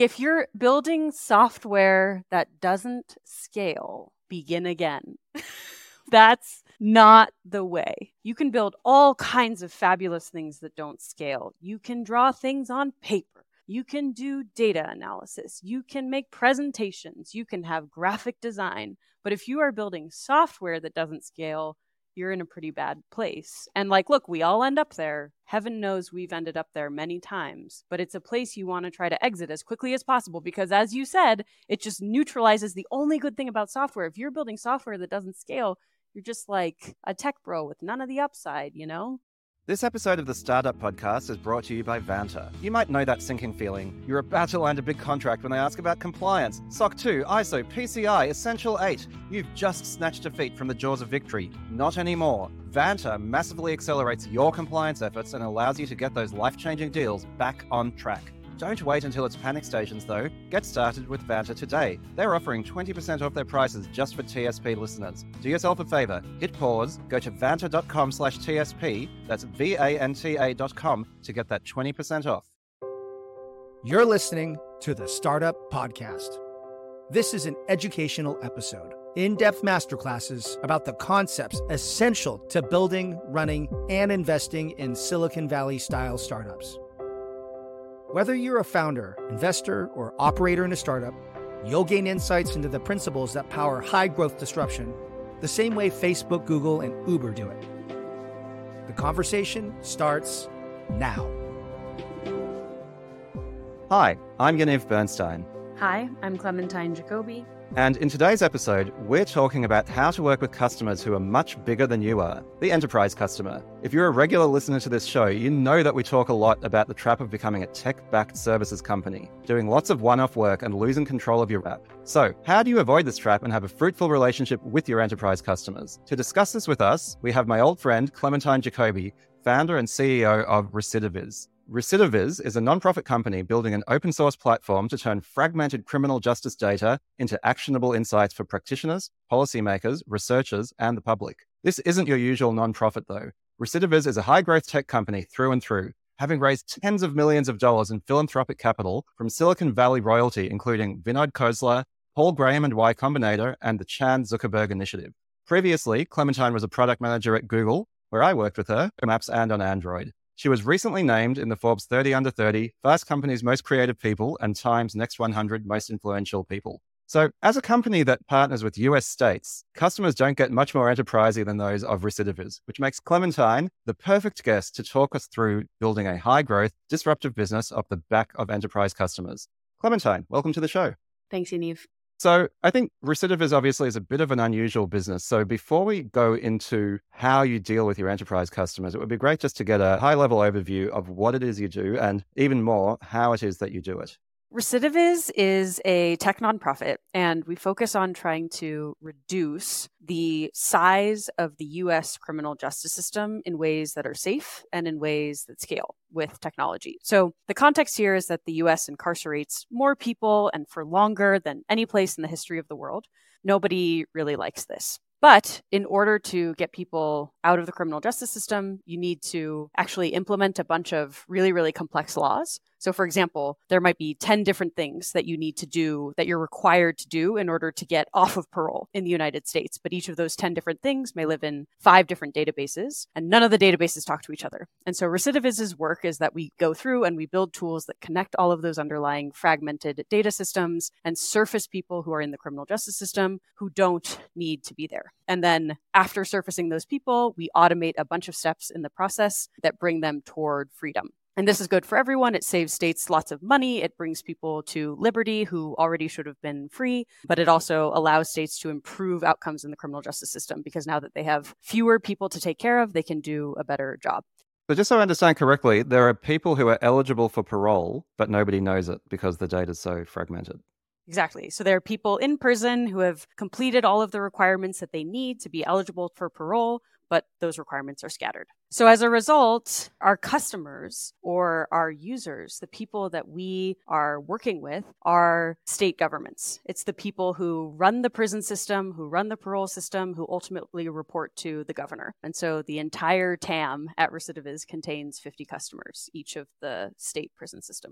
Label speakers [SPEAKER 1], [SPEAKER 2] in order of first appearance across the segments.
[SPEAKER 1] If you're building software that doesn't scale, begin again. That's not the way. You can build all kinds of fabulous things that don't scale. You can draw things on paper. You can do data analysis. You can make presentations. You can have graphic design. But if you are building software that doesn't scale, you're in a pretty bad place. And look, we all end up there. Heaven knows we've ended up there many times, but it's a place you want to try to exit as quickly as possible because, as you said, it just neutralizes the only good thing about software. If you're building software that doesn't scale, you're just like a tech bro with none of the upside, you know?
[SPEAKER 2] This episode of the Startup Podcast is brought to you by Vanta. You might know that sinking feeling. You're about to land a big contract when they ask about compliance. SOC 2, ISO, PCI, Essential 8. You've just snatched defeat from the jaws of victory. Not anymore. Vanta massively accelerates your compliance efforts and allows you to get those life-changing deals back on track. Don't wait until it's panic stations, though. Get started with Vanta today. They're offering 20% off their prices just for TSP listeners. Do yourself a favor. Hit pause, go to vanta.com/TSP, that's VANTA.com, to get that 20% off.
[SPEAKER 3] You're listening to the Startup Podcast. This is an educational episode. In-depth masterclasses about the concepts essential to building, running, and investing in Silicon Valley-style startups. Whether you're a founder, investor, or operator in a startup, you'll gain insights into the principles that power high-growth disruption, the same way Facebook, Google, and Uber do it. The conversation starts now.
[SPEAKER 2] Hi, I'm Yaniv Bernstein.
[SPEAKER 1] Hi, I'm Clementine Jacoby.
[SPEAKER 2] And in today's episode, we're talking about how to work with customers who are much bigger than you are, the enterprise customer. If you're a regular listener to this show, you know that we talk a lot about the trap of becoming a tech-backed services company, doing lots of one-off work and losing control of your app. So, how do you avoid this trap and have a fruitful relationship with your enterprise customers? To discuss this with us, we have my old friend Clementine Jacoby, founder and CEO of Recidiviz. Recidiviz is a nonprofit company building an open source platform to turn fragmented criminal justice data into actionable insights for practitioners, policymakers, researchers, and the public. This isn't your usual nonprofit, though. Recidiviz is a high-growth tech company through and through, having raised tens of millions of dollars in philanthropic capital from Silicon Valley royalty, including Vinod Khosla, Paul Graham and Y Combinator, and the Chan Zuckerberg Initiative. Previously, Clementine was a product manager at Google, where I worked with her on Maps and on Android. She was recently named in the Forbes 30 Under 30, Fast Company's Most Creative People, and Time's Next 100 Most Influential People. So, as a company that partners with US states, customers don't get much more enterprisey than those of Recidiviz, which makes Clementine the perfect guest to talk us through building a high-growth, disruptive business off the back of enterprise customers. Clementine, welcome to the show.
[SPEAKER 1] Thanks, Yaniv.
[SPEAKER 2] So I think Recidiviz obviously is a bit of an unusual business. So before we go into how you deal with your enterprise customers, it would be great just to get a high-level overview of what it is you do and even more, how it is that you do it.
[SPEAKER 1] Recidiviz is a tech nonprofit, and we focus on trying to reduce the size of the U.S. criminal justice system in ways that are safe and in ways that scale with technology. So the context here is that the U.S. incarcerates more people and for longer than any place in the history of the world. Nobody really likes this. But in order to get people out of the criminal justice system, you need to actually implement a bunch of really, really complex laws. So for example, there might be 10 different things that you need to do that you're required to do in order to get off of parole in the United States. But each of those 10 different things may live in 5 different databases, and none of the databases talk to each other. And so Recidiviz's work is that we go through and we build tools that connect all of those underlying fragmented data systems and surface people who are in the criminal justice system who don't need to be there. And then after surfacing those people, we automate a bunch of steps in the process that bring them toward freedom. And this is good for everyone. It saves states lots of money. It brings people to liberty who already should have been free, but it also allows states to improve outcomes in the criminal justice system because now that they have fewer people to take care of, they can do a better job.
[SPEAKER 2] So just so I understand correctly, there are people who are eligible for parole, but nobody knows it because the data is so fragmented.
[SPEAKER 1] Exactly. So there are people in prison who have completed all of the requirements that they need to be eligible for parole, but those requirements are scattered. So as a result, our customers or our users, the people that we are working with, are state governments. It's the people who run the prison system, who run the parole system, who ultimately report to the governor. And so the entire TAM at Recidiviz contains 50 customers, each of the state prison systems.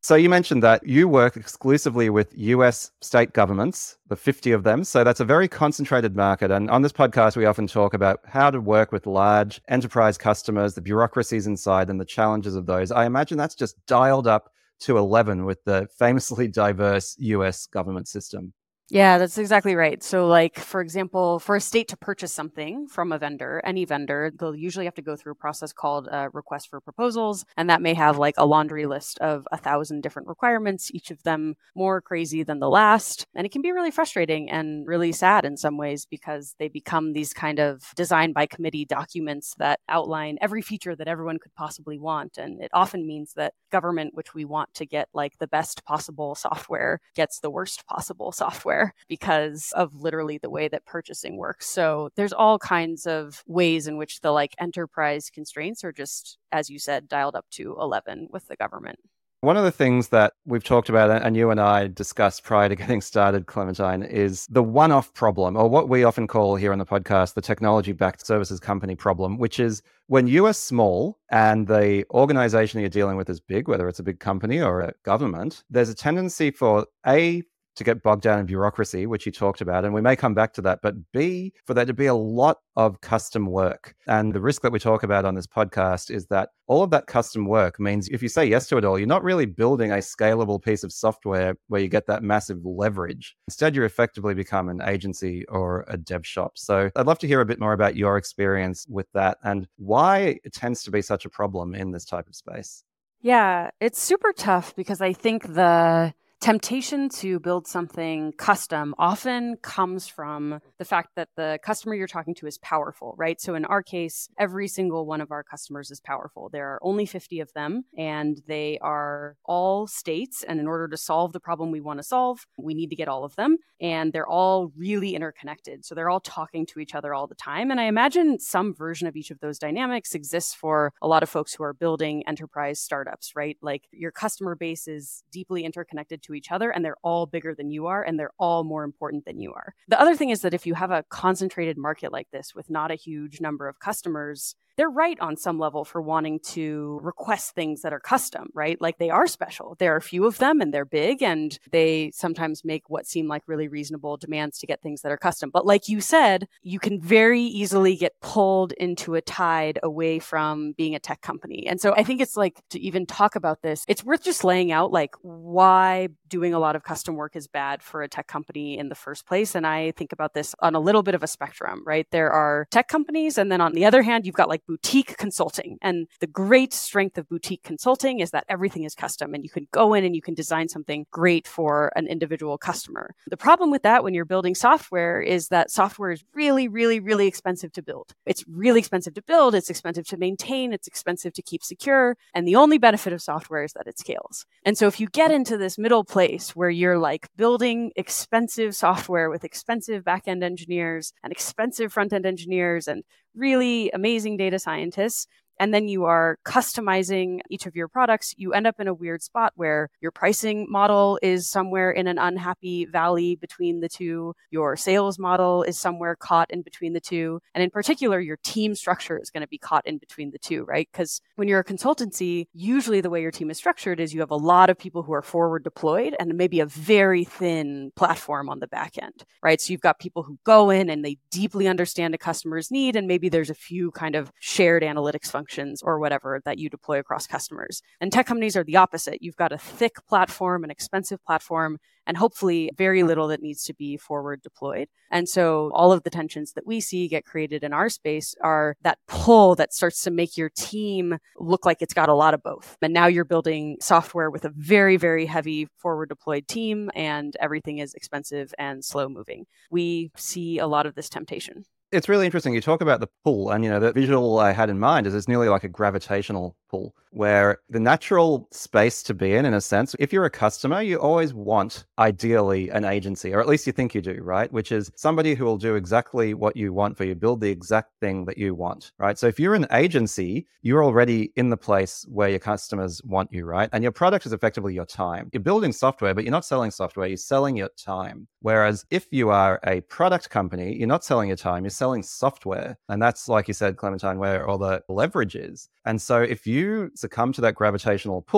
[SPEAKER 2] So you mentioned that you work exclusively with US state governments, the 50 of them. So that's a very concentrated market. And on this podcast, we often talk about how to work with large enterprise customers, the bureaucracies inside and the challenges of those. I imagine that's just dialed up to 11 with the famously diverse US government system.
[SPEAKER 1] Yeah, that's exactly right. So like, for example, for a state to purchase something from a vendor, any vendor, they'll usually have to go through a process called a request for proposals. And that may have like a laundry list of 1,000 different requirements, each of them more crazy than the last. And it can be really frustrating and really sad in some ways because they become these kind of design by committee documents that outline every feature that everyone could possibly want. And it often means that government, which we want to get like the best possible software, gets the worst possible software because of literally the way that purchasing works. So there's all kinds of ways in which the like enterprise constraints are just, as you said, dialed up to 11 with the government.
[SPEAKER 2] One of the things that we've talked about and you and I discussed prior to getting started, Clementine, is the one-off problem, or what we often call here on the podcast, the technology-backed services company problem, which is when you are small and the organization you're dealing with is big, whether it's a big company or a government, there's a tendency for to get bogged down in bureaucracy, which you talked about, and we may come back to that, but B, for there to be a lot of custom work. And the risk that we talk about on this podcast is that all of that custom work means if you say yes to it all, you're not really building a scalable piece of software where you get that massive leverage. Instead, you effectively become an agency or a dev shop. So I'd love to hear a bit more about your experience with that and why it tends to be such a problem in this type of space.
[SPEAKER 1] Yeah, it's super tough because I think the temptation to build something custom often comes from the fact that the customer you're talking to is powerful, right? So in our case, every single one of our customers is powerful. There are only 50 of them, and they are all states. And in order to solve the problem we want to solve, we need to get all of them. And they're all really interconnected. So they're all talking to each other all the time. And I imagine some version of each of those dynamics exists for a lot of folks who are building enterprise startups, right? Like your customer base is deeply interconnected to each other, and they're all bigger than you are, and they're all more important than you are. The other thing is that if you have a concentrated market like this with not a huge number of customers, they're right on some level for wanting to request things that are custom, right? Like they are special. There are a few of them and they're big, and they sometimes make what seem like really reasonable demands to get things that are custom. But like you said, you can very easily get pulled into a tide away from being a tech company. And so I think it's like, to even talk about this, it's worth just laying out like why doing a lot of custom work is bad for a tech company in the first place. And I think about this on a little bit of a spectrum, right? There are tech companies, and then on the other hand, you've got like boutique consulting. And the great strength of boutique consulting is that everything is custom, and you can go in and you can design something great for an individual customer. The problem with that when you're building software is that software is really, really, really expensive to build. It's really expensive to build. It's expensive to maintain. It's expensive to keep secure. And the only benefit of software is that it scales. And so if you get into this middle place where you're like building expensive software with expensive back-end engineers and expensive front-end engineers and really amazing data scientists, and then you are customizing each of your products, you end up in a weird spot where your pricing model is somewhere in an unhappy valley between the two. Your sales model is somewhere caught in between the two. And in particular, your team structure is going to be caught in between the two, right? Because when you're a consultancy, usually the way your team is structured is you have a lot of people who are forward deployed and maybe a very thin platform on the back end, right? So you've got people who go in and they deeply understand a customer's need, and maybe there's a few kind of shared analytics functions or whatever that you deploy across customers. And tech companies are the opposite. You've got a thick platform, an expensive platform, and hopefully very little that needs to be forward deployed. And so all of the tensions that we see get created in our space are that pull that starts to make your team look like it's got a lot of both. And now you're building software with a very, very heavy forward deployed team, and everything is expensive and slow moving. We see a lot of this temptation.
[SPEAKER 2] It's really interesting. You talk about the pull, and the visual I had in mind is it's nearly like a gravitational pull, where the natural space to be in a sense, if you're a customer, you always want, ideally, an agency, or at least you think you do, right? Which is somebody who will do exactly what you want for you, build the exact thing that you want, right? So if you're an agency, you're already in the place where your customers want you, right? And your product is effectively your time. You're building software, but you're not selling software, you're selling your time. Whereas if you are a product company, you're not selling your time, you're selling software. And that's, like you said, Clementine, where all the leverage is. And so if you succumb to that gravitational pull,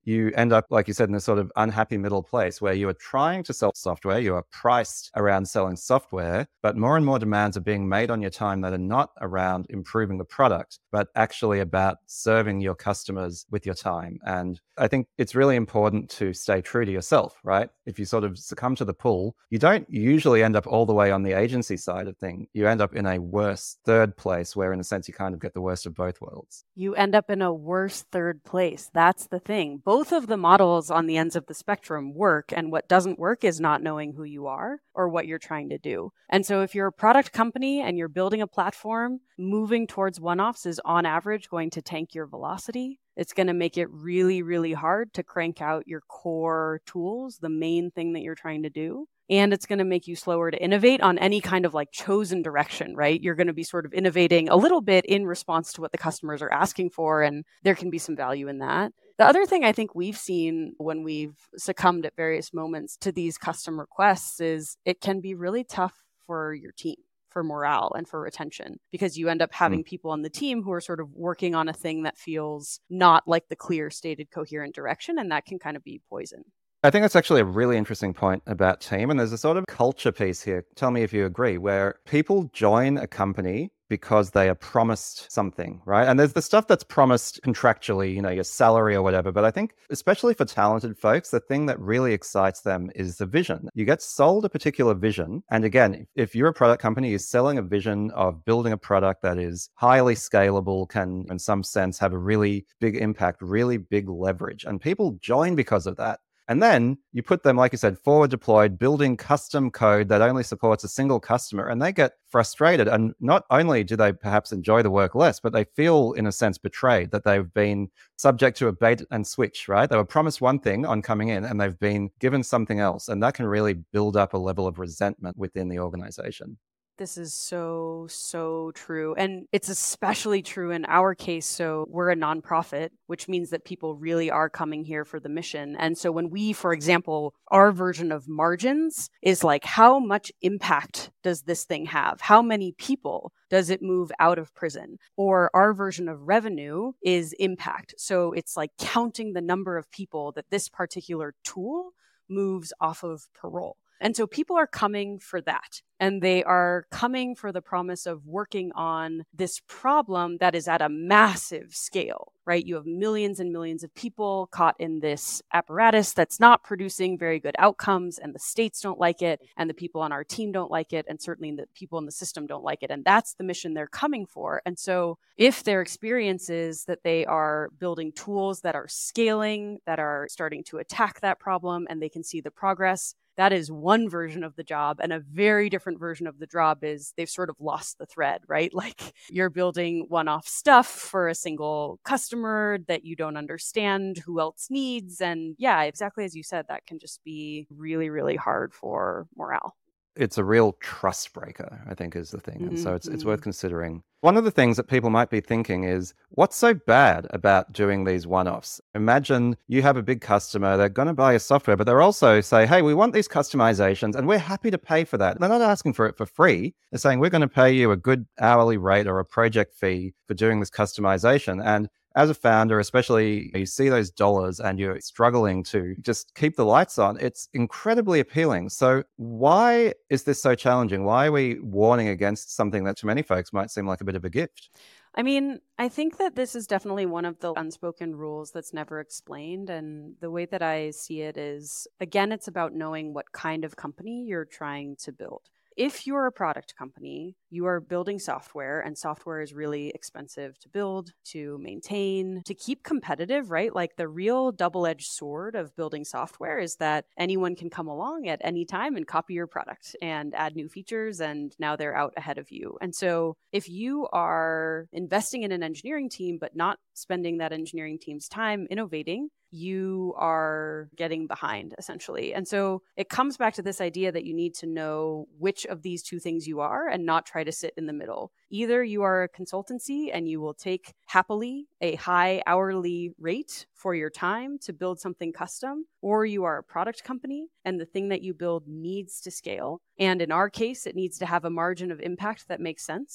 [SPEAKER 2] you end up, like you said, in a sort of unhappy middle place where you are trying to sell software, you are priced around selling software, but more and more demands are being made on your time that are not around improving the product, but actually about serving your customers with your time. And I think it's really important to stay true to yourself, right? If you sort of succumb to the pull, you don't usually end up all the way on the agency side of things. You end up in a worse third place where, in a sense, you kind of get the worst of both worlds.
[SPEAKER 1] You end up in a worse third place. That's the thing. Both of the models on the ends of the spectrum work, and what doesn't work is not knowing who you are or what you're trying to do. And so if you're a product company and you're building a platform, moving towards one-offs is on average going to tank your velocity. It's going to make it really, really hard to crank out your core tools, the main thing that you're trying to do. And it's going to make you slower to innovate on any kind of like chosen direction, right? You're going to be sort of innovating a little bit in response to what the customers are asking for, and there can be some value in that. The other thing I think we've seen when we've succumbed at various moments to these custom requests is it can be really tough for your team, for morale and for retention, because you end up having people on the team who are sort of working on a thing that feels not like the clear stated coherent direction, and that can kind of be poison.
[SPEAKER 2] I think that's actually a really interesting point about team. And there's a sort of culture piece here. Tell me if you agree, where people join a company because they are promised something, right? And there's the stuff that's promised contractually, your salary or whatever. But I think, especially for talented folks, the thing that really excites them is the vision. You get sold a particular vision. And again, if you're a product company, you're selling a vision of building a product that is highly scalable, can, in some sense, have a really big impact, really big leverage. And people join because of that. And then you put them, like you said, forward deployed, building custom code that only supports a single customer, and they get frustrated. And not only do they perhaps enjoy the work less, but they feel, in a sense, betrayed, that they've been subject to a bait and switch, right? They were promised one thing on coming in and they've been given something else. And that can really build up a level of resentment within the organization.
[SPEAKER 1] This is so, so true. And it's especially true in our case. So we're a nonprofit, which means that people really are coming here for the mission. And so when we, for example, our version of margins is like, how much impact does this thing have? How many people does it move out of prison? Or our version of revenue is impact. So it's like counting the number of people that this particular tool moves off of parole. And so people are coming for that. And they are coming for the promise of working on this problem that is at a massive scale, right? You have millions and millions of people caught in this apparatus that's not producing very good outcomes, and the states don't like it, and the people on our team don't like it, and certainly the people in the system don't like it. And that's the mission they're coming for. And so if their experience is that they are building tools that are scaling, that are starting to attack that problem, and they can see the progress, that is one version of the job. And a very different version of the job is they've sort of lost the thread, right? Like you're building one-off stuff for a single customer that you don't understand who else needs. And yeah, exactly as you said, that can just be really, really hard for morale.
[SPEAKER 2] It's a real trust breaker, I think, is the thing. And so it's worth considering. One of the things that people might be thinking is, what's so bad about doing these one-offs? Imagine you have a big customer, they're going to buy your software, but they're also say, hey, we want these customizations and we're happy to pay for that. They're not asking for it for free. They're saying, we're going to pay you a good hourly rate or a project fee for doing this customization. And as a founder, especially, you see those dollars and you're struggling to just keep the lights on. It's incredibly appealing. So why is this so challenging? Why are we warning against something that to many folks might seem like a bit of a gift?
[SPEAKER 1] I mean, I think that this is definitely one of the unspoken rules that's never explained. And the way that I see it is, again, it's about knowing what kind of company you're trying to build. If you're a product company, you are building software, and software is really expensive to build, to maintain, to keep competitive, right? Like the real double-edged sword of building software is that anyone can come along at any time and copy your product and add new features, and now they're out ahead of you. And so if you are investing in an engineering team, but not spending that engineering team's time innovating, you are getting behind, essentially. And so it comes back to this idea that you need to know which of these two things you are and not try to sit in the middle. Either you are a consultancy and you will take happily a high hourly rate for your time to build something custom, or you are a product company and the thing that you build needs to scale. And in our case, it needs to have a margin of impact that makes sense.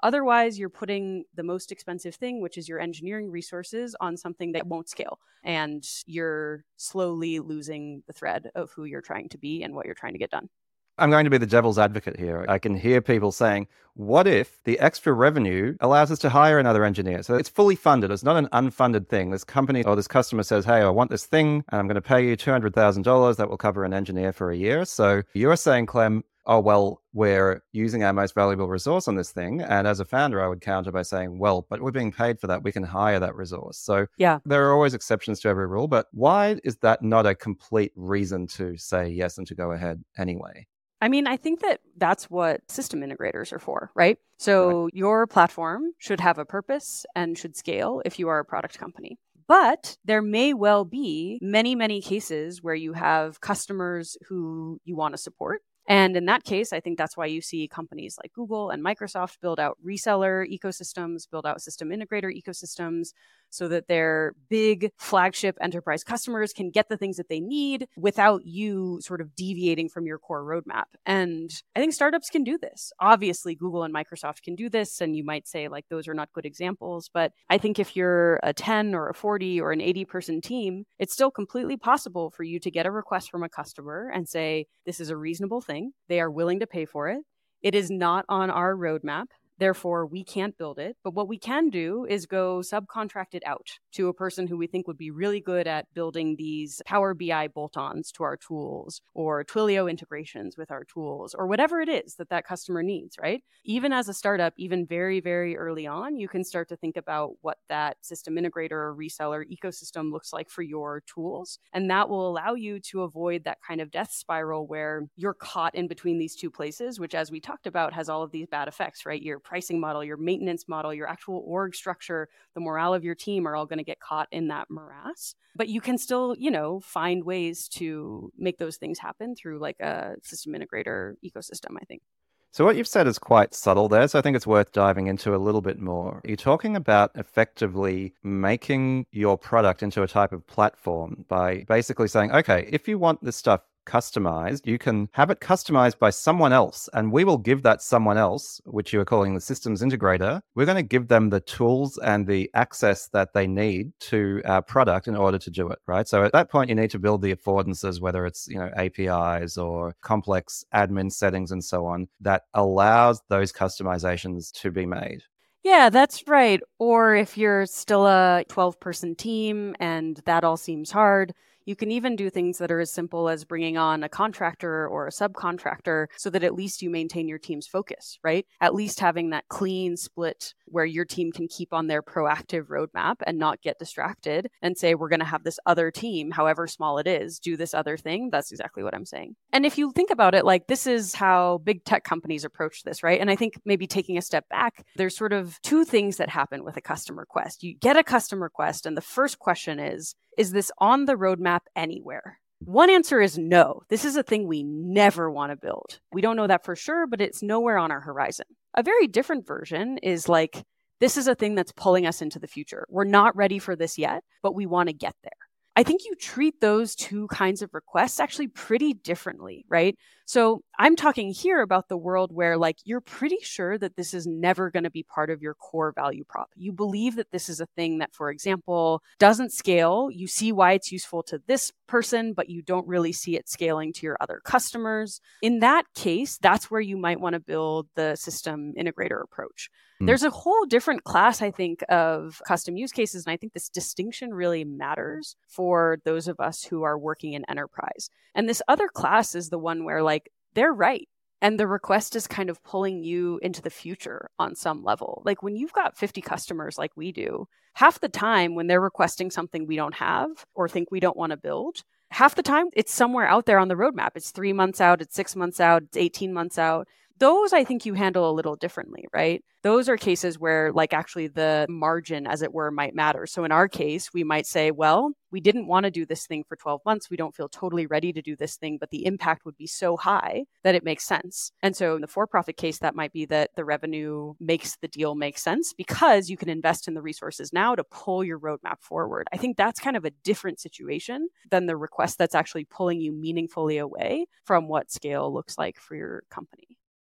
[SPEAKER 1] Otherwise, you're putting the most expensive thing, which is your engineering resources, on something that won't scale. And you're slowly losing the thread of who you're trying to be and what you're trying to get done.
[SPEAKER 2] I'm going to be the devil's advocate here. I can hear people saying, what if the extra revenue allows us to hire another engineer? So it's fully funded. It's not an unfunded thing. This company or this customer says, hey, I want this thing, and I'm going to pay you $200,000. That will cover an engineer for a year. So you're saying, Clem, oh, well, we're using our most valuable resource on this thing. And as a founder, I would counter by saying, well, but we're being paid for that. We can hire that resource. So there are always exceptions to every rule. But why is that not a complete reason to say yes and to go ahead anyway?
[SPEAKER 1] I mean, I think that that's what system integrators are for, right? So your platform should have a purpose and should scale if you are a product company. But there may well be many, many cases where you have customers who you want to support. And in that case, I think that's why you see companies like Google and Microsoft build out reseller ecosystems, build out system integrator ecosystems, so that their big flagship enterprise customers can get the things that they need without you sort of deviating from your core roadmap. And I think startups can do this. Obviously, Google and Microsoft can do this, and you might say like those are not good examples. But I think if you're a 10 or a 40 or an 80-person team, it's still completely possible for you to get a request from a customer and say, this is a reasonable thing. They are willing to pay for it. It is not on our roadmap. Therefore, we can't build it. But what we can do is go subcontract it out to a person who we think would be really good at building these Power BI bolt-ons to our tools, or Twilio integrations with our tools, or whatever it is that that customer needs, right? Even as a startup, even very, very early on, you can start to think about what that system integrator or reseller ecosystem looks like for your tools. And that will allow you to avoid that kind of death spiral where you're caught in between these two places, which, as we talked about, has all of these bad effects, right? Your pricing model, your maintenance model, your actual org structure, the morale of your team are all going to get caught in that morass. But you can still, find ways to make those things happen through like a system integrator ecosystem, I think.
[SPEAKER 2] So what you've said is quite subtle there, so I think it's worth diving into a little bit more. You're talking about effectively making your product into a type of platform by basically saying, okay, if you want this stuff customized, you can have it customized by someone else, and we will give that someone else, which you are calling the systems integrator, we're going to give them the tools and the access that they need to our product in order to do it, right? So at that point, you need to build the affordances, whether it's, APIs or complex admin settings and so on, that allows those customizations to be made.
[SPEAKER 1] Yeah, that's right. Or if you're still a 12-person team and that all seems hard, you can even do things that are as simple as bringing on a contractor or a subcontractor so that at least you maintain your team's focus, right? At least having that clean split where your team can keep on their proactive roadmap and not get distracted and say, we're going to have this other team, however small it is, do this other thing. That's exactly what I'm saying. And if you think about it, like this is how big tech companies approach this, right? And I think maybe taking a step back, there's sort of two things that happen with a custom request. You get a custom request, and the first question is this on the roadmap anywhere? One answer is no. This is a thing we never want to build. We don't know that for sure, but it's nowhere on our horizon. A very different version is like, this is a thing that's pulling us into the future. We're not ready for this yet, but we want to get there. I think you treat those two kinds of requests actually pretty differently, right? So I'm talking here about the world where like you're pretty sure that this is never going to be part of your core value prop. You believe that this is a thing that, for example, doesn't scale. You see why it's useful to this person, but you don't really see it scaling to your other customers. In that case, that's where you might want to build the system integrator approach. There's a whole different class, I think, of custom use cases. And I think this distinction really matters for those of us who are working in enterprise. And this other class is the one where like they're right. And the request is kind of pulling you into the future on some level. Like when you've got 50 customers like we do, half the time when they're requesting something we don't have or think we don't want to build, half the time it's somewhere out there on the roadmap. It's 3 months out, it's 6 months out, it's 18 months out. Those I think you handle a little differently, right? Those are cases where like actually the margin, as it were, might matter. So in our case, we might say, well, we didn't want to do this thing for 12 months. We don't feel totally ready to do this thing, but the impact would be so high that it makes sense. And so in the for-profit case, that might be that the revenue makes the deal make sense because you can invest in the resources now to pull your roadmap forward. I think that's kind of a different situation than the request that's actually pulling you meaningfully away from what scale looks like for your company.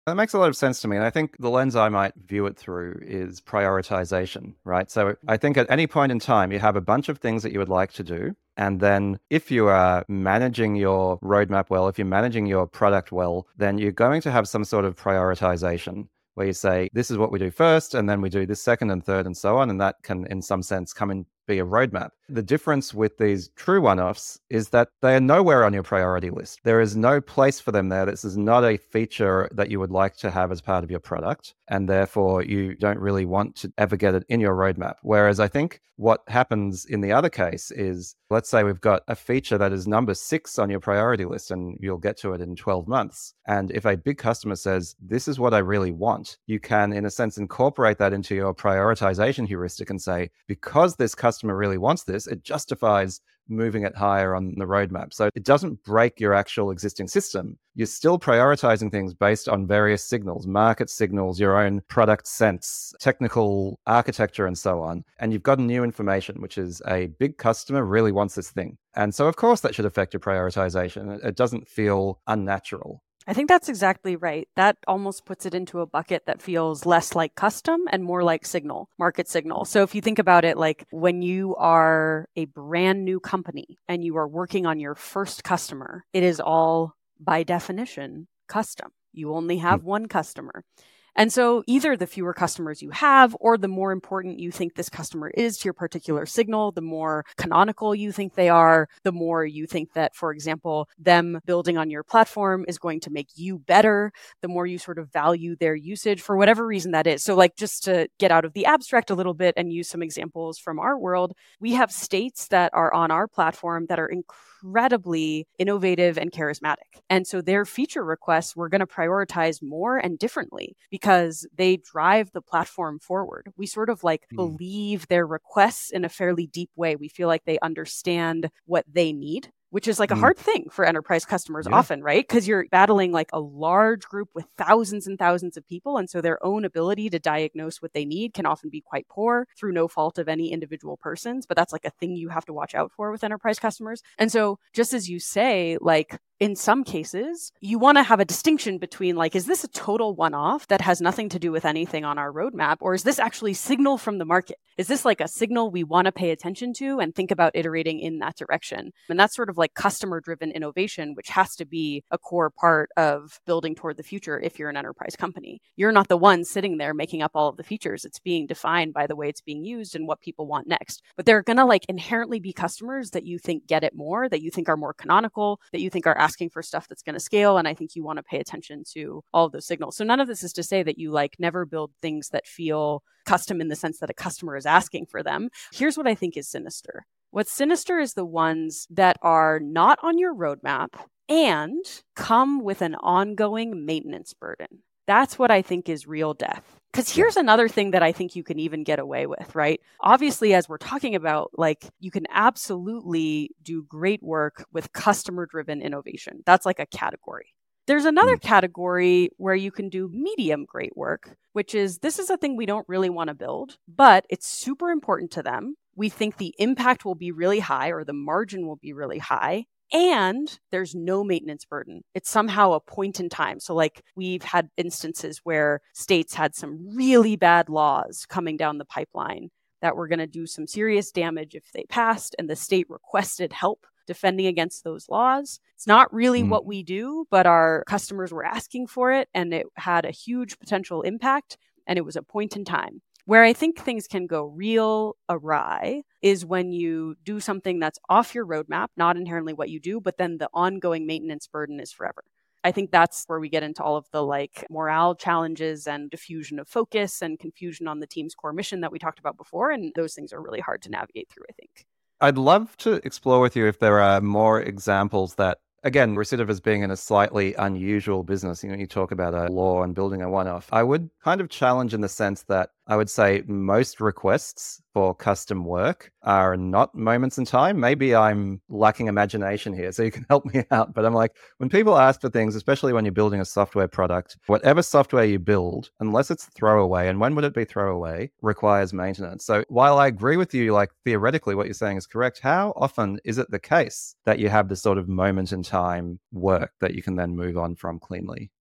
[SPEAKER 2] That makes a lot of sense to me. And I think the lens I might view it through is prioritization, right? So I think at any point in time, you have a bunch of things that you would like to do. And then if you are managing your roadmap well, if you're managing your product well, then you're going to have some sort of prioritization where you say, this is what we do first, and then we do this second and third and so on. And that can, in some sense, come and be a roadmap. The difference with these true one-offs is that they are nowhere on your priority list. There is no place for them there. This is not a feature that you would like to have as part of your product, and therefore you don't really want to ever get it in your roadmap. Whereas I think what happens in the other case is, let's say we've got a feature that is number 6 on your priority list and you'll get to it in 12 months. And if a big customer says, this is what I really want, you can, in a sense, incorporate that into your prioritization heuristic and say, because this customer really wants this, it justifies moving it higher on the roadmap. So it doesn't break your actual existing system. You're still prioritizing things based on various signals, market signals, your own product sense, technical architecture, and so on. And you've got new information, which is a big customer really wants this thing. And so, of course, that should affect your prioritization. It doesn't feel unnatural.
[SPEAKER 1] I think that's exactly right. That almost puts it into a bucket that feels less like custom and more like signal, market signal. So if you think about it, like when you are a brand new company and you are working on your first customer, it is all by definition custom. You only have one customer. And so either the fewer customers you have, or the more important you think this customer is to your particular signal, the more canonical you think they are, the more you think that, for example, them building on your platform is going to make you better, the more you sort of value their usage for whatever reason that is. So like, just to get out of the abstract a little bit and use some examples from our world, we have states that are on our platform that are incredibly innovative and charismatic. And so their feature requests, we're going to prioritize more and differently because they drive the platform forward. We sort of like believe their requests in a fairly deep way. We feel like they understand what they need, which is like a hard thing for enterprise customers often, right? Because you're battling like a large group with thousands and thousands of people. And so their own ability to diagnose what they need can often be quite poor through no fault of any individual person's. But that's like a thing you have to watch out for with enterprise customers. And so just as you say, like, in some cases, you want to have a distinction between like, is this a total one-off that has nothing to do with anything on our roadmap? Or is this actually signal from the market? Is this like a signal we want to pay attention to and think about iterating in that direction? And that's sort of like customer-driven innovation, which has to be a core part of building toward the future if you're an enterprise company. You're not the one sitting there making up all of the features. It's being defined by the way it's being used and what people want next. But there are going to like inherently be customers that you think get it more, that you think are more canonical, that you think are asking for stuff that's going to scale. And I think you want to pay attention to all of those signals. So none of this is to say that you like never build things that feel custom in the sense that a customer is asking for them. Here's what I think is sinister. What's sinister is the ones that are not on your roadmap and come with an ongoing maintenance burden. That's what I think is real death. Because here's another thing that I think you can even get away with, right? Obviously, as we're talking about, like, you can absolutely do great work with customer-driven innovation. That's like a category. There's another category where you can do medium great work, which is this is a thing we don't really want to build, but it's super important to them. We think the impact will be really high or the margin will be really high. And there's no maintenance burden. It's somehow a point in time. So like we've had instances where states had some really bad laws coming down the pipeline that were going to do some serious damage if they passed, and the state requested help defending against those laws. It's not really what we do, but our customers were asking for it, and it had a huge potential impact, and it was a point in time. Where I think things can go real awry is when you do something that's off your roadmap, not inherently what you do, but then the ongoing maintenance burden is forever. I think that's where we get into all of the like morale challenges and diffusion of focus and confusion on the team's core mission that we talked about before. And those things are really hard to navigate through, I think.
[SPEAKER 2] I'd love to explore with you if there are more examples that, again, Recidivist being in a slightly unusual business, you talk about a law and building a one-off. I would kind of challenge in the sense that I would say most requests for custom work are not moments in time. Maybe I'm lacking imagination here, so you can help me out. But I'm like, when people ask for things, especially when you're building a software product, whatever software you build, unless it's throwaway, and when would it be throwaway, requires maintenance. So while I agree with you, like theoretically what you're saying is correct, how often is it the case that you have this sort of moment in time work that you can then move on from cleanly?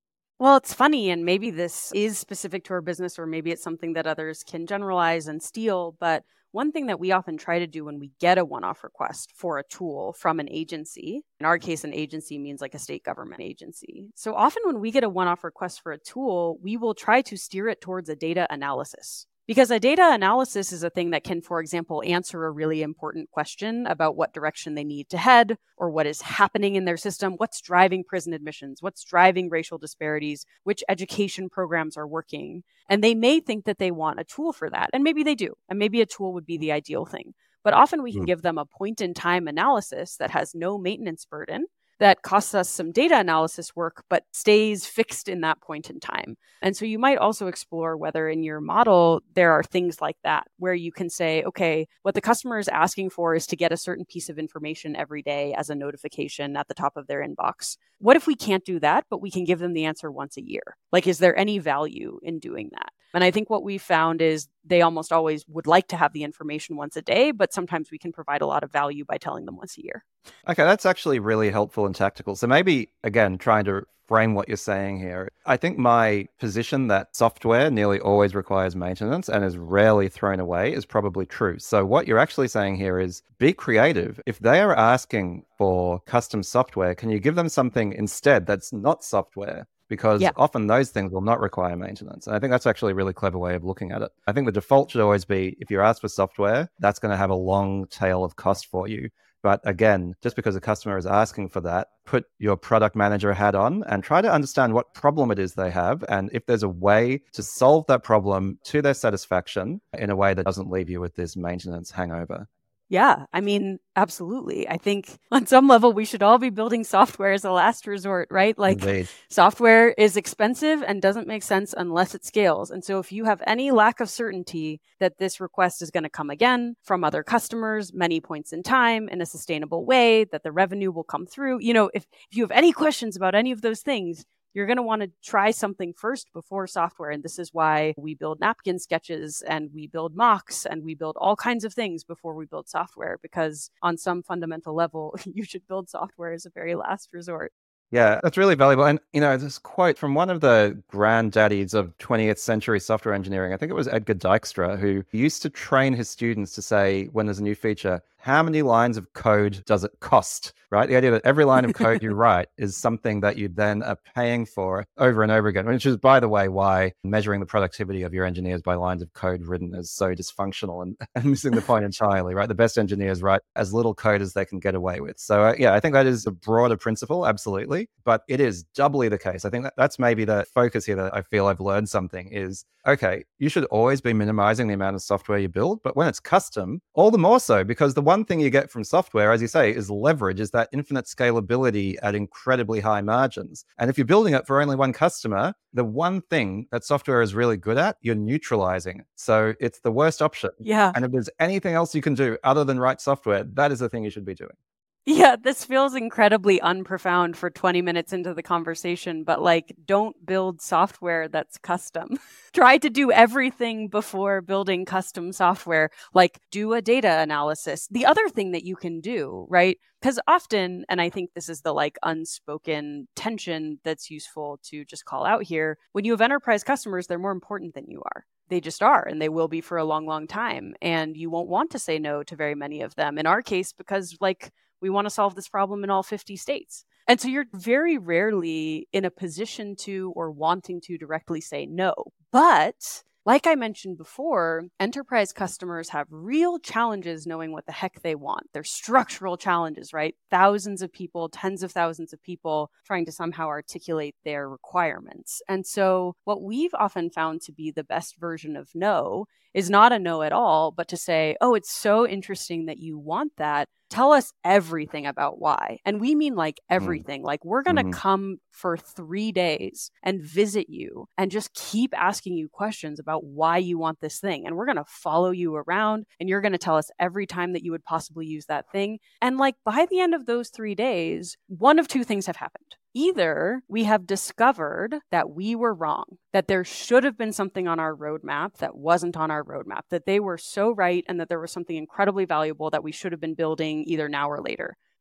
[SPEAKER 1] Well, it's funny, and maybe this is specific to our business, or maybe it's something that others can generalize and steal. But one thing that we often try to do when we get a one-off request for a tool from an agency, in our case, an agency means like a state government agency. So often when we get a one-off request for a tool, we will try to steer it towards a data analysis. Because a data analysis is a thing that can, for example, answer a really important question about what direction they need to head or what is happening in their system, what's driving prison admissions, what's driving racial disparities, which education programs are working. And they may think that they want a tool for that. And maybe they do. And maybe a tool would be the ideal thing. But often we can give them a point-in-time analysis that has no maintenance burden, that costs us some data analysis work, but stays fixed in that point in time. And so you might also explore whether in your model, there are things like that, where you can say, okay, what the customer is asking for is to get a certain piece of information every day as a notification at the top of their inbox. What if we can't do that, but we can give them the answer once a year? Like, is there any value in doing that? And I think what we found is they almost always would like to have the information once a day, but sometimes we can provide a lot of value by telling them once a year.
[SPEAKER 2] Okay, that's actually really helpful and tactical. So maybe, again, trying to frame what you're saying here. I think my position that software nearly always requires maintenance and is rarely thrown away is probably true. So what you're actually saying here is be creative. If they are asking for custom software, can you give them something instead that's not software? Because often those things will not require maintenance. And I think that's actually a really clever way of looking at it. I think the default should always be, if you're asked for software, that's going to have a long tail of cost for you. But again, just because a customer is asking for that, put your product manager hat on and try to understand what problem it is they have. And if there's a way to solve that problem to their satisfaction in a way that doesn't leave you with this maintenance hangover.
[SPEAKER 1] Yeah, I mean, absolutely. I think on some level, we should all be building software as a last resort, right? Like,
[SPEAKER 2] Indeed.
[SPEAKER 1] Software is expensive and doesn't make sense unless it scales. And so if you have any lack of certainty that this request is going to come again from other customers, many points in time, in a sustainable way, that the revenue will come through, if you have any questions about any of those things, you're going to want to try something first before software. And this is why we build napkin sketches and we build mocks and we build all kinds of things before we build software, because on some fundamental level, you should build software as a very last resort.
[SPEAKER 2] Yeah, that's really valuable. And, this quote from one of the granddaddies of 20th century software engineering, I think it was Edgar Dijkstra, who used to train his students to say, when there's a new feature, how many lines of code does it cost, right? The idea that every line of code you write is something that you then are paying for over and over again, which is, by the way, why measuring the productivity of your engineers by lines of code written is so dysfunctional and missing the point entirely, right? The best engineers write as little code as they can get away with. So I think that is a broader principle, absolutely, but it is doubly the case. I think that's maybe the focus here that I feel I've learned something is, okay, you should always be minimizing the amount of software you build, but when it's custom, all the more so, because the one thing you get from software, as you say, is leverage, is that infinite scalability at incredibly high margins. And if you're building it for only one customer, the one thing that software is really good at, you're neutralizing. So it's the worst option.
[SPEAKER 1] Yeah.
[SPEAKER 2] And if there's anything else you can do other than write software, that is the thing you should be doing.
[SPEAKER 1] Yeah, this feels incredibly unprofound for 20 minutes into the conversation, but don't build software that's custom. Try to do everything before building custom software, do a data analysis. The other thing that you can do, right? Because often, and I think this is the unspoken tension that's useful to just call out here, when you have enterprise customers, they're more important than you are. They just are, and they will be for a long, long time. And you won't want to say no to very many of them. In our case, because we want to solve this problem in all 50 states. And so you're very rarely in a position to or wanting to directly say no. But like I mentioned before, enterprise customers have real challenges knowing what the heck they want. They're structural challenges, right? Thousands of people, tens of thousands of people trying to somehow articulate their requirements. And so what we've often found to be the best version of no is not a no at all, but to say, oh, it's so interesting that you want that. Tell us everything about why. And we mean everything. We're going to come for 3 days and visit you and just keep asking you questions about why you want this thing. And we're going to follow you around and you're going to tell us every time that you would possibly use that thing. And by the end of those 3 days, one of two things have happened. Either we have discovered that we were wrong, that there should have been something on our roadmap that wasn't on our roadmap, that they were so right and that there was something incredibly valuable that we should have been building either now or later.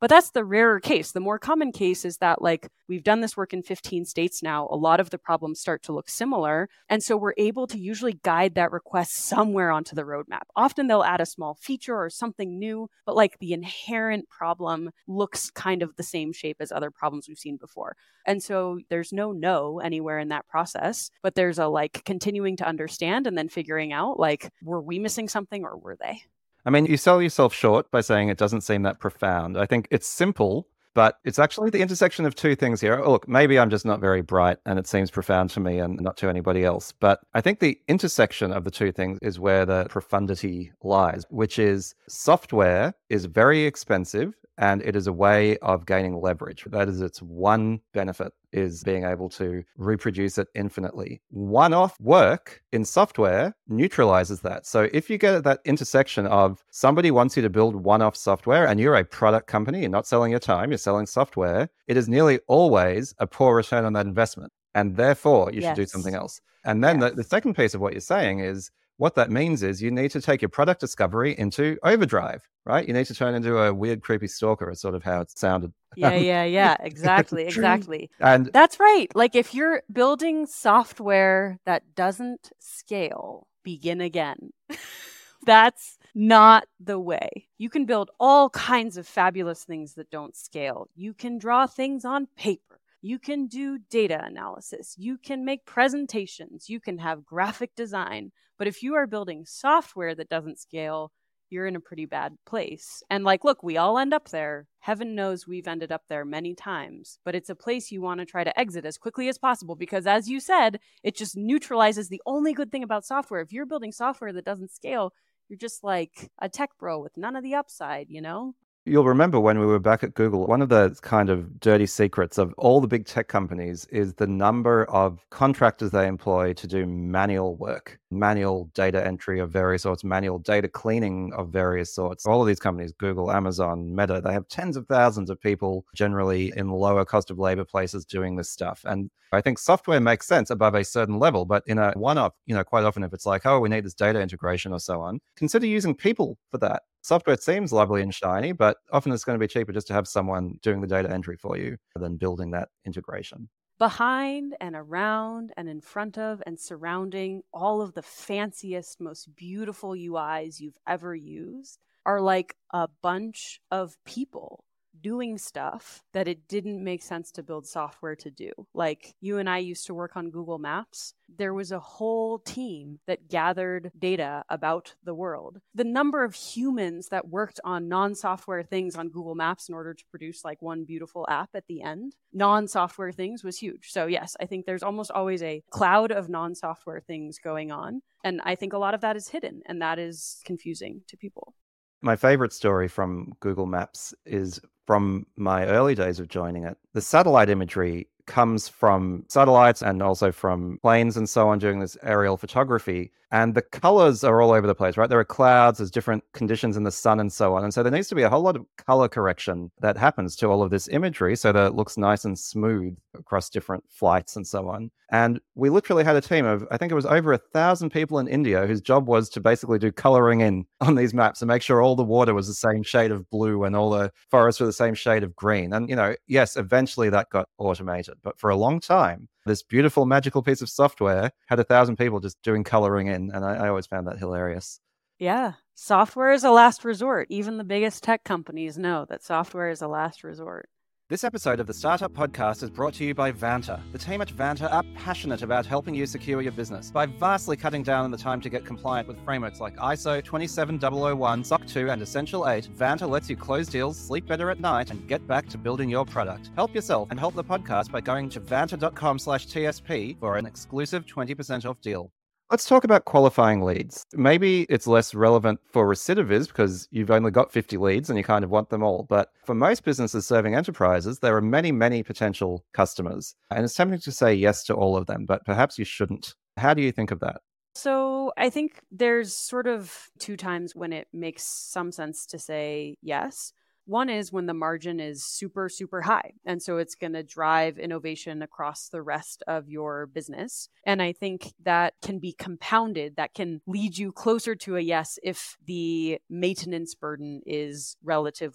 [SPEAKER 1] But that's the rarer case. The more common case is that like we've done this work in 15 states now. A lot of the problems start to look similar. And so we're able to usually guide that request somewhere onto the roadmap. Often they'll add a small feature or something new, but like the inherent problem looks kind of the same shape as other problems we've seen before. And so there's no anywhere in that process, but there's a like continuing to understand and then figuring out like, were we missing something or were they?
[SPEAKER 2] I mean, you sell yourself short by saying it doesn't seem that profound. I think it's simple, but it's actually the intersection of two things here. Oh, look, maybe I'm just not very bright and it seems profound to me and not to anybody else. But I think the intersection of the two things is where the profundity lies, which is software is very expensive and it is a way of gaining leverage. That is its one benefit, is being able to reproduce it infinitely. One-off work in software neutralizes that. So if you get at that intersection of somebody wants you to build one-off software and you're a product company, you're not selling your time, you're selling software, it is nearly always a poor return on that investment. And therefore, you should do something else. And then the second piece of what you're saying is, what that means is you need to take your product discovery into overdrive, right? You need to turn into a weird, creepy stalker, is sort of how it sounded.
[SPEAKER 1] Yeah. Exactly.
[SPEAKER 2] And
[SPEAKER 1] that's right. Like if you're building software that doesn't scale, begin again. That's not the way. You can build all kinds of fabulous things that don't scale. You can draw things on paper. You can do data analysis. You can make presentations. You can have graphic design. But if you are building software that doesn't scale, you're in a pretty bad place. And like, look, we all end up there. Heaven knows we've ended up there many times. But it's a place you want to try to exit as quickly as possible because, as you said, it just neutralizes the only good thing about software. If you're building software that doesn't scale, you're just like a tech bro with none of the upside, you know?
[SPEAKER 2] You'll remember when we were back at Google, one of the kind of dirty secrets of all the big tech companies is the number of contractors they employ to do manual work, manual data entry of various sorts, manual data cleaning of various sorts. All of these companies, Google, Amazon, Meta, they have tens of thousands of people generally in lower cost of labor places doing this stuff. And I think software makes sense above a certain level, but in a one-off, quite often if it's like, oh, we need this data integration or so on, consider using people for that. Software seems lovely and shiny, but often it's going to be cheaper just to have someone doing the data entry for you than building that integration.
[SPEAKER 1] Behind and around and in front of and surrounding all of the fanciest, most beautiful UIs you've ever used are like a bunch of people doing stuff that it didn't make sense to build software to do. Like you and I used to work on Google Maps. There was a whole team that gathered data about the world. The number of humans that worked on non-software things on Google Maps in order to produce like one beautiful app at the end, non-software things, was huge. So yes, I think there's almost always a cloud of non-software things going on. And I think a lot of that is hidden and that is confusing to people.
[SPEAKER 2] My favorite story from Google Maps is from my early days of joining it. The satellite imagery comes from satellites and also from planes and so on doing this aerial photography. And the colors are all over the place, right? There are clouds, there's different conditions in the sun and so on. And so there needs to be a whole lot of color correction that happens to all of this imagery so that it looks nice and smooth across different flights and so on. And we literally had a team of, I think it was over 1,000 people in India whose job was to basically do coloring in on these maps and make sure all the water was the same shade of blue and all the forests were the same shade of green. And, yes, eventually that got automated. But for a long time, this beautiful, magical piece of software had 1,000 people just doing coloring in. And I always found that hilarious.
[SPEAKER 1] Yeah. Software is a last resort. Even the biggest tech companies know that software is a last resort.
[SPEAKER 2] This episode of the Startup Podcast is brought to you by Vanta. The team at Vanta are passionate about helping you secure your business by vastly cutting down on the time to get compliant with frameworks like ISO 27001, SOC 2, and Essential 8. Vanta lets you close deals, sleep better at night, and get back to building your product. Help yourself and help the podcast by going to vanta.com/TSP for an exclusive 20% off deal. Let's talk about qualifying leads. Maybe it's less relevant for recidivists because you've only got 50 leads and you kind of want them all. But for most businesses serving enterprises, there are many, many potential customers. And it's tempting to say yes to all of them, but perhaps you shouldn't. How do you think of that?
[SPEAKER 1] So I think there's sort of two times when it makes some sense to say yes. One is when the margin is super, super high. And so it's going to drive innovation across the rest of your business. And I think that can be compounded. That can lead you closer to a yes if the maintenance burden is relatively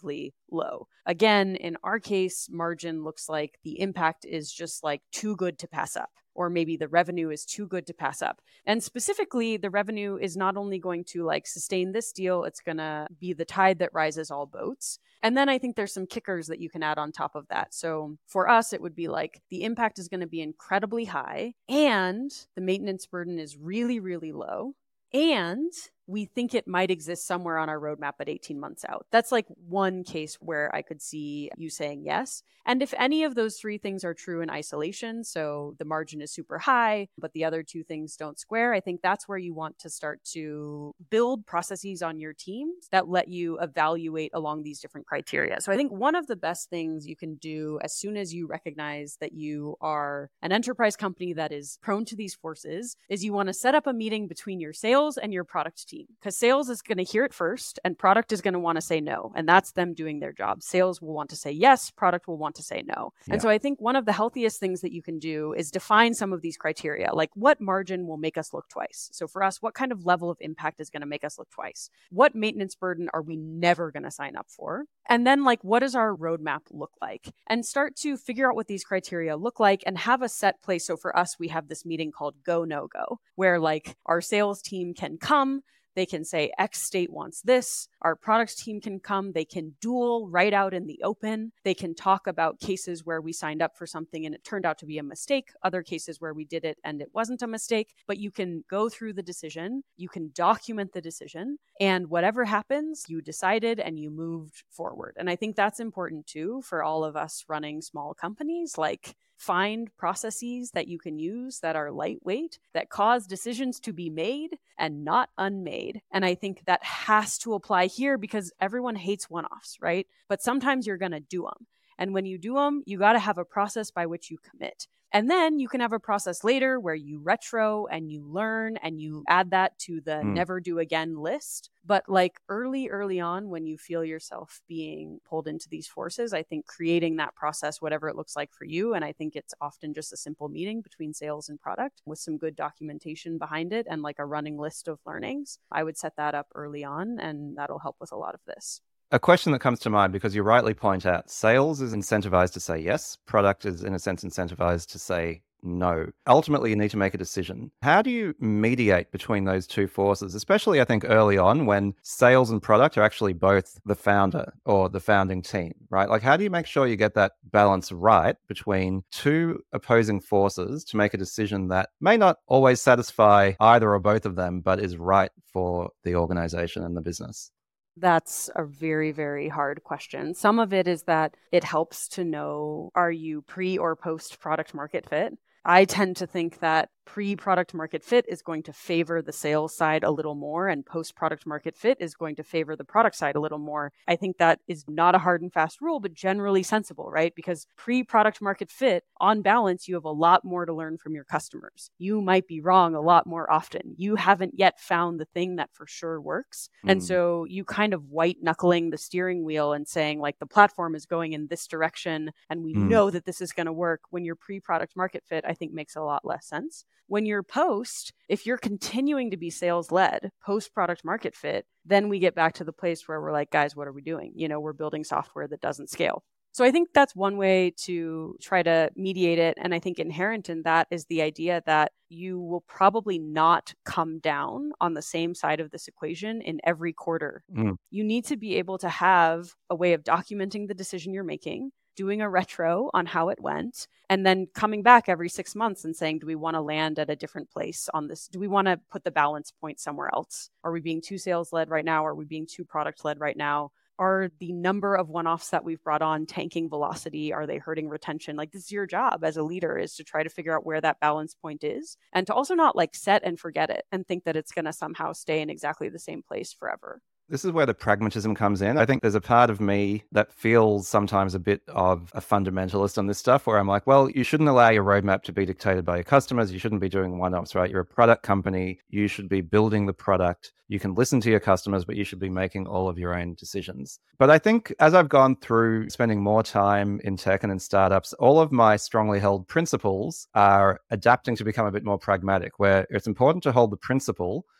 [SPEAKER 1] low. Again, in our case, margin looks like the impact is just like too good to pass up. Or maybe the revenue is too good to pass up. And specifically, the revenue is not only going to like sustain this deal, it's going to be the tide that rises all boats. And then I think there's some kickers that you can add on top of that. So for us, it would be like the impact is going to be incredibly high and the maintenance burden is really, really low. And we think it might exist somewhere on our roadmap at 18 months out. That's like one case where I could see you saying yes. And if any of those three things are true in isolation, so the margin is super high, but the other two things don't square, I think that's where you want to start to build processes on your teams that let you evaluate along these different criteria. So I think one of the best things you can do as soon as you recognize that you are an enterprise company that is prone to these forces is you want to set up a meeting between your sales and your product team. Because sales is going to hear it first and product is going to want to say no. And that's them doing their job. Sales will want to say yes, product will want to say no. Yeah. And so I think one of the healthiest things that you can do is define some of these criteria, like what margin will make us look twice. So for us, what kind of level of impact is going to make us look twice? What maintenance burden are we never going to sign up for? And then like, what does our roadmap look like? And start to figure out what these criteria look like and have a set place. So for us, we have this meeting called Go, No Go, where like our sales team can come. They can say X state wants this. Our products team can come. They can duel right out in the open. They can talk about cases where we signed up for something and it turned out to be a mistake. Other cases where we did it and it wasn't a mistake. But you can go through the decision. You can document the decision. And whatever happens, you decided and you moved forward. And I think that's important too for all of us running small companies. Like, find processes that you can use that are lightweight, that cause decisions to be made and not unmade. And I think that has to apply here because everyone hates one-offs, right? But sometimes you're going to do them. And when you do them, you got to have a process by which you commit. And then you can have a process later where you retro and you learn and you add that to the never do again list. But like early on, when you feel yourself being pulled into these forces, I think creating that process, whatever it looks like for you. And I think it's often just a simple meeting between sales and product with some good documentation behind it and like a running list of learnings. I would set that up early on and that'll help with a lot of this.
[SPEAKER 2] A question that comes to mind, because you rightly point out, sales is incentivized to say yes, product is in a sense incentivized to say no. Ultimately, you need to make a decision. How do you mediate between those two forces, especially I think early on when sales and product are actually both the founder or the founding team, right? Like how do you make sure you get that balance right between two opposing forces to make a decision that may not always satisfy either or both of them, but is right for the organization and the business?
[SPEAKER 1] That's a very, very hard question. Some of it is that it helps to know, are you pre or post product market fit? I tend to think that pre-product market fit is going to favor the sales side a little more and post-product market fit is going to favor the product side a little more. I think that is not a hard and fast rule, but generally sensible, right? Because pre-product market fit, on balance, you have a lot more to learn from your customers. You might be wrong a lot more often. You haven't yet found the thing that for sure works. And so you kind of white knuckling the steering wheel and saying like the platform is going in this direction and we know that this is going to work when you're pre-product market fit, I think makes a lot less sense. When you're post, if you're continuing to be sales-led, post-product market fit, then we get back to the place where we're like, guys, what are we doing? You know, we're building software that doesn't scale. So I think that's one way to try to mediate it. And I think inherent in that is the idea that you will probably not come down on the same side of this equation in every quarter. You need to be able to have a way of documenting the decision you're making, doing a retro on how it went, and then coming back every 6 months and saying, do we want to land at a different place on this? Do we want to put the balance point somewhere else? Are we being too sales-led right now? Are we being too product-led right now? Are the number of one-offs that we've brought on tanking velocity? Are they hurting retention? Like this is your job as a leader, is to try to figure out where that balance point is and to also not like set and forget it and think that it's going to somehow stay in exactly the same place forever.
[SPEAKER 2] This is where the pragmatism comes in. I think there's a part of me that feels sometimes a bit of a fundamentalist on this stuff where I'm like, well, you shouldn't allow your roadmap to be dictated by your customers. You shouldn't be doing one-offs, right? You're a product company. You should be building the product. You can listen to your customers, but you should be making all of your own decisions. But I think as I've gone through spending more time in tech and in startups, all of my strongly held principles are adapting to become a bit more pragmatic, where it's important to hold the principle,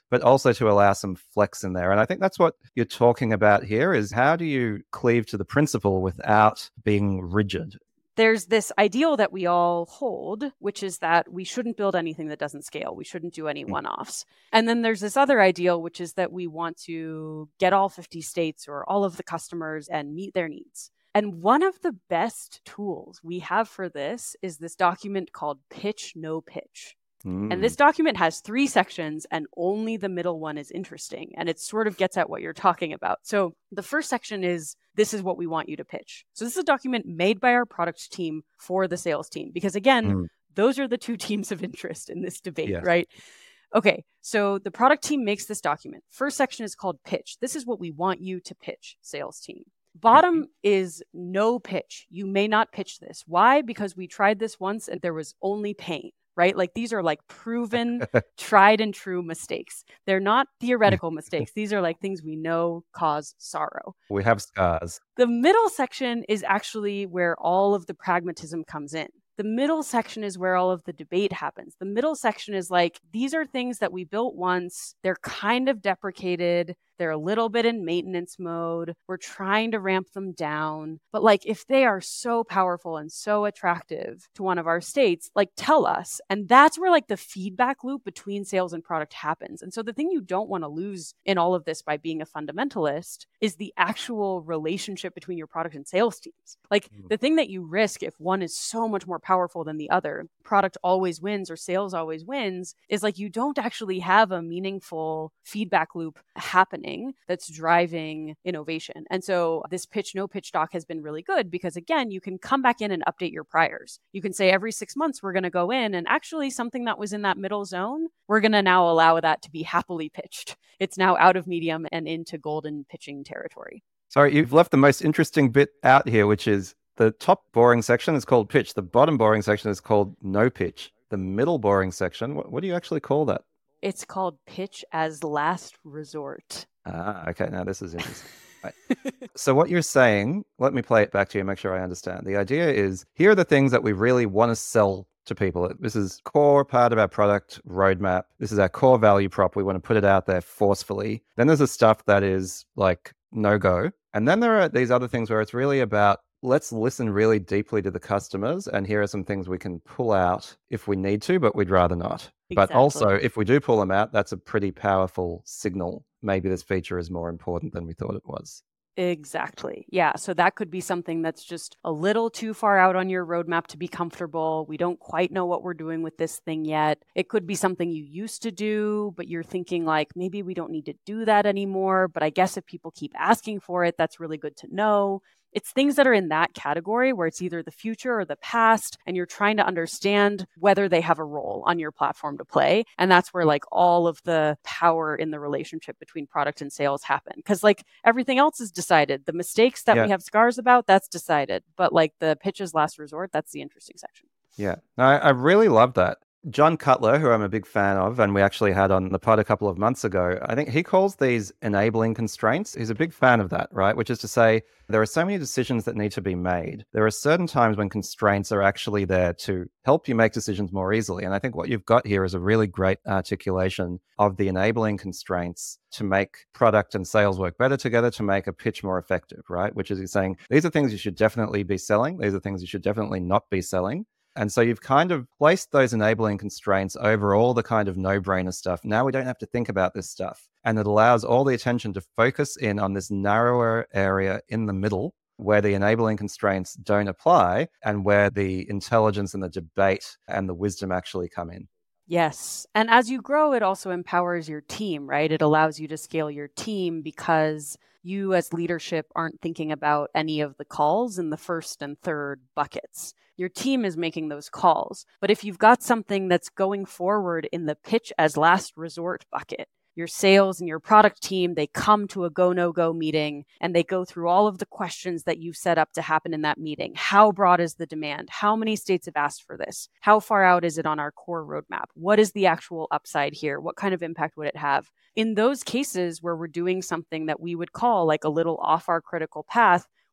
[SPEAKER 2] but also to allow some flex in there. And I think that's what you're talking about here is how do you cleave to the principle without being rigid?
[SPEAKER 1] There's this ideal that we all hold, which is that we shouldn't build anything that doesn't scale. We shouldn't do any one-offs. And then there's this other ideal, which is that we want to get all 50 states or all of the customers and meet their needs. And one of the best tools we have for this is this document called Pitch No Pitch. And this document has 3 sections and only the middle one is interesting. And it sort of gets at what you're talking about. So the first section is, this is what we want you to pitch. So this is a document made by our product team for the sales team. Because again, those are the 2 teams of interest in this debate, right? Okay, so the product team makes this document. First section is called Pitch. This is what we want you to pitch, sales team. Bottom is no pitch. You may not pitch this. Why? Because we tried this once and there was only pain. Right? Like these are like proven, tried and true mistakes. They're not theoretical mistakes. These are like things we know cause sorrow.
[SPEAKER 2] We have scars.
[SPEAKER 1] The middle section is actually where all of the pragmatism comes in. The middle section is where all of the debate happens. The middle section is like, these are things that we built once. They're kind of deprecated. They're a little bit in maintenance mode. We're trying to ramp them down. But like, if they are so powerful and so attractive to one of our states, like tell us. And that's where like the feedback loop between sales and product happens. And so the thing you don't want to lose in all of this by being a fundamentalist is the actual relationship between your product and sales teams. Like the thing that you risk if one is so much more powerful than the other, product always wins or sales always wins, is like you don't actually have a meaningful feedback loop happening that's driving innovation. And so this Pitch No Pitch doc has been really good because again, you can come back in and update your priors. You can say every 6 months, we're going to go in and actually something that was in that middle zone, we're going to now allow that to be happily pitched. It's now out of medium and into golden pitching territory.
[SPEAKER 2] Sorry, you've left the most interesting bit out here, which is the top boring section is called pitch. The bottom boring section is called no pitch. The middle boring section, what do you actually call that?
[SPEAKER 1] It's called pitch as last resort.
[SPEAKER 2] Okay. Now this is interesting. Right. So what you're saying, let me play it back to you, make sure I understand. The idea is, here are the things that we really want to sell to people. This is core part of our product roadmap. This is our core value prop. We want to put it out there forcefully. Then there's the stuff that is like no-go. And then there are these other things where it's really about, let's listen really deeply to the customers. And here are some things we can pull out if we need to, but we'd rather not. But also, if we do pull them out, that's a pretty powerful signal. Maybe this feature is more important than we thought it was.
[SPEAKER 1] Exactly. Yeah. So that could be something that's just a little too far out on your roadmap to be comfortable. We don't quite know what we're doing with this thing yet. It could be something you used to do, but you're thinking like, maybe we don't need to do that anymore. But I guess if people keep asking for it, that's really good to know. It's things that are in that category where it's either the future or the past, and you're trying to understand whether they have a role on your platform to play. And that's where like all of the power in the relationship between product and sales happen. Because like everything else is decided. The mistakes that we have scars about, that's decided. But like the pitches last resort, that's the interesting section.
[SPEAKER 2] Yeah, I really love that. John Cutler, who I'm a big fan of, and we actually had on the pod a couple of months ago, I think he calls these enabling constraints. He's a big fan of that, right? Which is to say, there are so many decisions that need to be made. There are certain times when constraints are actually there to help you make decisions more easily. And I think what you've got here is a really great articulation of the enabling constraints to make product and sales work better together, to make a pitch more effective, right? Which is saying, these are things you should definitely be selling. These are things you should definitely not be selling. And so you've kind of placed those enabling constraints over all the kind of no-brainer stuff. Now we don't have to think about this stuff. And it allows all the attention to focus in on this narrower area in the middle where the enabling constraints don't apply and where the intelligence and the debate and the wisdom actually come in.
[SPEAKER 1] Yes. And as you grow, it also empowers your team, right? It allows you to scale your team because you as leadership aren't thinking about any of the calls in the first and third buckets. Your team is making those calls. But if you've got something that's going forward in the pitch as last resort bucket, your sales and your product team, they come to a go, no go meeting and they go through all of the questions that you've set up to happen in that meeting. How broad is the demand? How many states have asked for this? How far out is it on our core roadmap? What is the actual upside here? What kind of impact would it have? In those cases where we're doing something that we would call like a little off our critical path,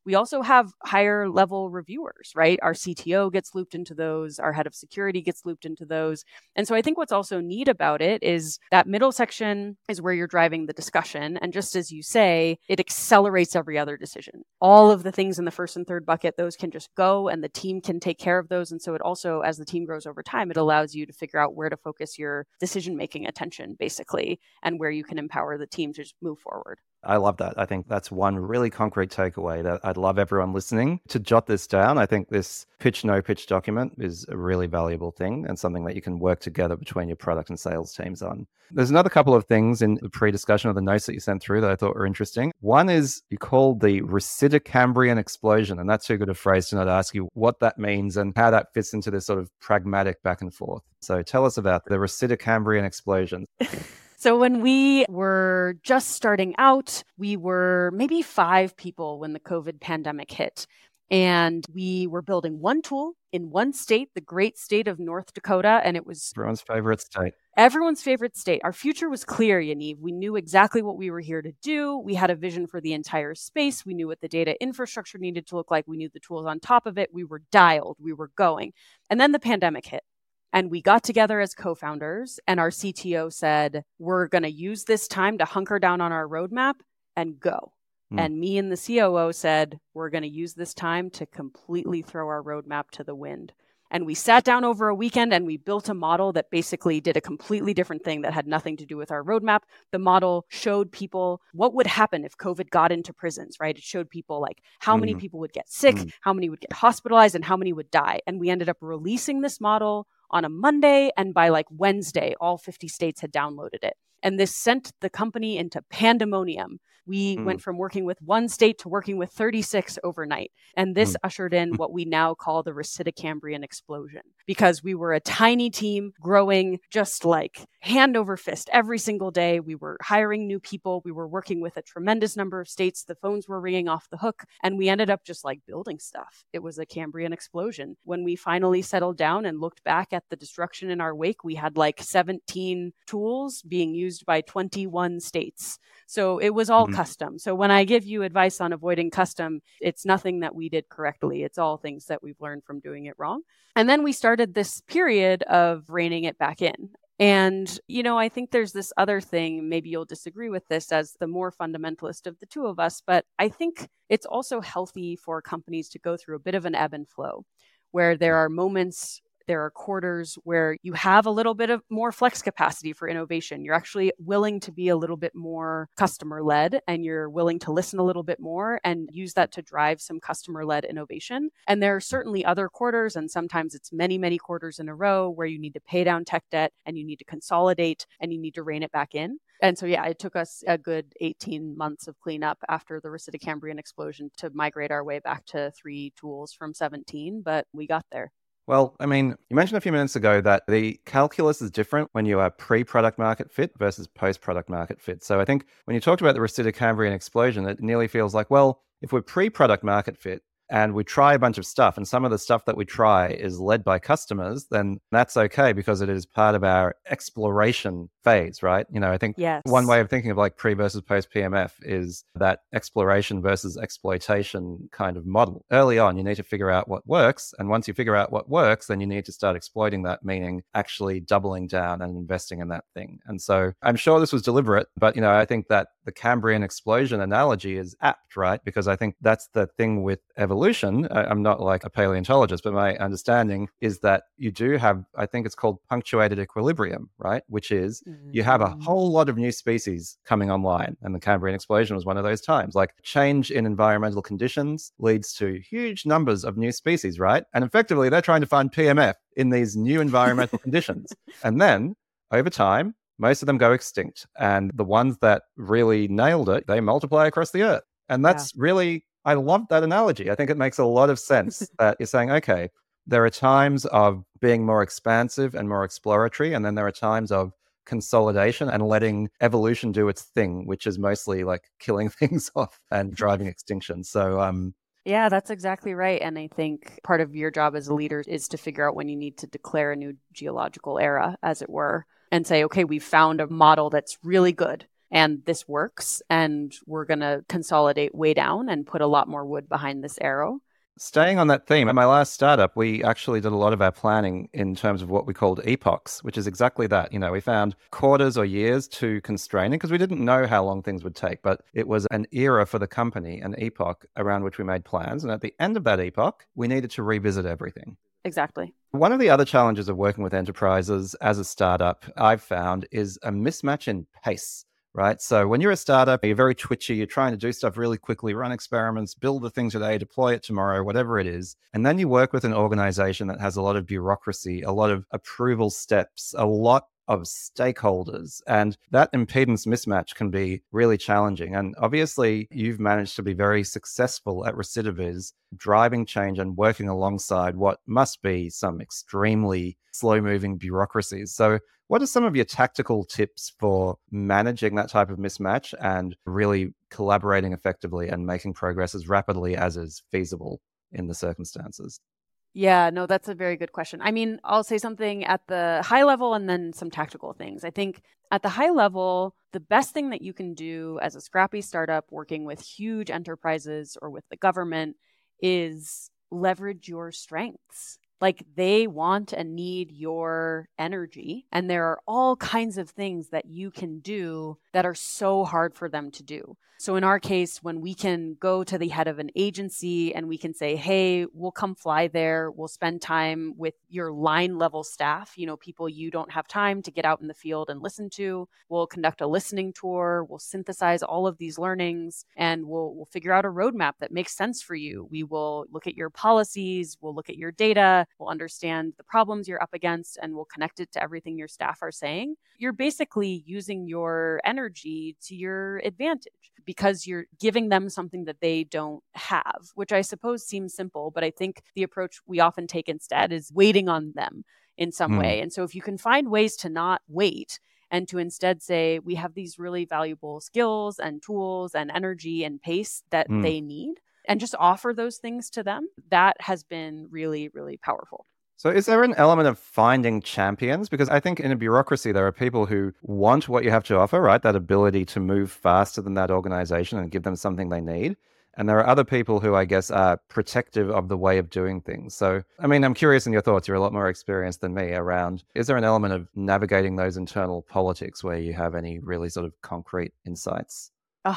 [SPEAKER 1] we also have higher level reviewers, right? Our CTO gets looped into those, our head of security gets looped into those. And so I think what's also neat about it is that middle section is where you're driving the discussion. And just as you say, it accelerates every other decision. All of the things in the first and third bucket, those can just go and the team can take care of those. And so it also, as the team grows over time, it allows you to figure out where to focus your decision-making attention, basically, and where you can empower the team to just move forward.
[SPEAKER 2] I love that. I think that's one really concrete takeaway that I'd love everyone listening to jot this down. I think this pitch, no pitch document is a really valuable thing and something that you can work together between your product and sales teams on. There's another couple of things in the pre-discussion of the notes that you sent through that I thought were interesting. One is you called the Recitic-Cambrian explosion, and that's too good a phrase to not ask you what that means and how that fits into this sort of pragmatic back and forth. So tell us about the Recitic-Cambrian explosion.
[SPEAKER 1] So when we were just starting out, we were maybe 5 people when the COVID pandemic hit. And we were building one tool in one state, the great state of North Dakota. And it was
[SPEAKER 2] everyone's favorite state.
[SPEAKER 1] Everyone's favorite state. Our future was clear, Yaniv. We knew exactly what we were here to do. We had a vision for the entire space. We knew what the data infrastructure needed to look like. We knew the tools on top of it. We were dialed. We were going. And then the pandemic hit. And we got together as co-founders, and our CTO said, we're going to use this time to hunker down on our roadmap and go. And me and the COO said, we're going to use this time to completely throw our roadmap to the wind. And we sat down over a weekend and we built a model that basically did a completely different thing that had nothing to do with our roadmap. The model showed people what would happen if COVID got into prisons, right? It showed people like how many people would get sick, how many would get hospitalized, and how many would die. And we ended up releasing this model on a Monday, and by like Wednesday, all 50 states had downloaded it. And this sent the company into pandemonium. We went from working with one state to working with 36 overnight. And this ushered in what we now call the Recitic-Cambrian explosion, because we were a tiny team growing just like hand over fist every single day. We were hiring new people. We were working with a tremendous number of states. The phones were ringing off the hook, and we ended up just like building stuff. It was a Cambrian explosion. When we finally settled down and looked back at the destruction in our wake, we had like 17 tools being used by 21 states. So it was all custom. So when I give you advice on avoiding custom, it's nothing that we did correctly. It's all things that we've learned from doing it wrong. And then we started this period of reining it back in. And, you know, I think there's this other thing, maybe you'll disagree with this as the more fundamentalist of the two of us, but I think it's also healthy for companies to go through a bit of an ebb and flow where there are moments, there are quarters where you have a little bit of more flex capacity for innovation. You're actually willing to be a little bit more customer-led, and you're willing to listen a little bit more and use that to drive some customer-led innovation. And there are certainly other quarters, and sometimes it's many, many quarters in a row where you need to pay down tech debt and you need to consolidate and you need to rein it back in. And so, yeah, it took us a good 18 months of cleanup after the Recitic-Cambrian explosion to migrate our way back to 3 tools from 17, but we got there.
[SPEAKER 2] Well, I mean, you mentioned a few minutes ago that the calculus is different when you are pre-product market fit versus post-product market fit. So I think when you talked about the Recitic-Cambrian explosion, it nearly feels like, well, if we're pre-product market fit and we try a bunch of stuff and some of the stuff that we try is led by customers, then that's okay because it is part of our exploration phase, right? You know, I think one way of thinking of like pre versus post PMF is that exploration versus exploitation kind of model. Early on, you need to figure out what works. And once you figure out what works, then you need to start exploiting that, meaning actually doubling down and investing in that thing. And so I'm sure this was deliberate, but, you know, I think that the Cambrian explosion analogy is apt, right? Because I think that's the thing with evolution. I'm not like a paleontologist, but my understanding is that you do have, I think it's called punctuated equilibrium, right? Which is you have a whole lot of new species coming online. And the Cambrian explosion was one of those times. Like change in environmental conditions leads to huge numbers of new species, right? And effectively, they're trying to find PMF in these new environmental conditions. And then over time, most of them go extinct. And the ones that really nailed it, they multiply across the earth. And that's really, I love that analogy. I think it makes a lot of sense that you're saying, okay, there are times of being more expansive and more exploratory, and then there are times of consolidation and letting evolution do its thing, which is mostly like killing things off and driving extinction. So,
[SPEAKER 1] yeah, that's exactly right. And I think part of your job as a leader is to figure out when you need to declare a new geological era, as it were, and say, okay, we've found a model that's really good. and this works, and we're going to consolidate way down and put a lot more wood behind this arrow.
[SPEAKER 2] Staying on that theme, at my last startup, we actually did a lot of our planning in terms of what we called epochs, which is exactly that. We found quarters or years too constraining because we didn't know how long things would take, but it was an era for the company, an epoch around which we made plans. And at the end of that epoch, we needed to revisit everything.
[SPEAKER 1] Exactly.
[SPEAKER 2] One of the other challenges of working with enterprises as a startup I've found is a mismatch in pace. Right. So when you're a startup, you're very twitchy, you're trying to do stuff really quickly, run experiments, build the thing today, deploy it tomorrow, whatever it is. And then you work with an organization that has a lot of bureaucracy, a lot of approval steps, a lot of stakeholders. And that impedance mismatch can be really challenging. And obviously, you've managed to be very successful at Recidiviz, driving change and working alongside what must be some extremely slow-moving bureaucracies. So what are some of your tactical tips for managing that type of mismatch and really collaborating effectively and making progress as rapidly as is feasible in the circumstances?
[SPEAKER 1] Yeah, no, that's a very good question. I mean, I'll say something at the high level and then some tactical things. I think at the high level, the best thing that you can do as a scrappy startup working with huge enterprises or with the government is leverage your strengths. Like, they want and need your energy. And there are all kinds of things that you can do that are so hard for them to do. So in our case, when we can go to the head of an agency and we can say, hey, we'll come fly there, we'll spend time with your line level staff, people you don't have time to get out in the field and listen to. We'll conduct a listening tour, we'll synthesize all of these learnings, and we'll figure out a roadmap that makes sense for you. We will look at your policies, we'll look at your data, we'll understand the problems you're up against, and we'll connect it to everything your staff are saying. You're basically using your energy to your advantage because you're giving them something that they don't have, which I suppose seems simple, but I think the approach we often take instead is waiting on them in some way. And so if you can find ways to not wait and to instead say, we have these really valuable skills and tools and energy and pace that they need, and just offer those things to them, that has been really, really powerful.
[SPEAKER 2] So is there an element of finding champions? Because I think in a bureaucracy, there are people who want what you have to offer, right? That ability to move faster than that organization and give them something they need. And there are other people who, I guess, are protective of the way of doing things. So, I mean, I'm curious in your thoughts. You're a lot more experienced than me around, is there an element of navigating those internal politics where you have any really sort of concrete insights?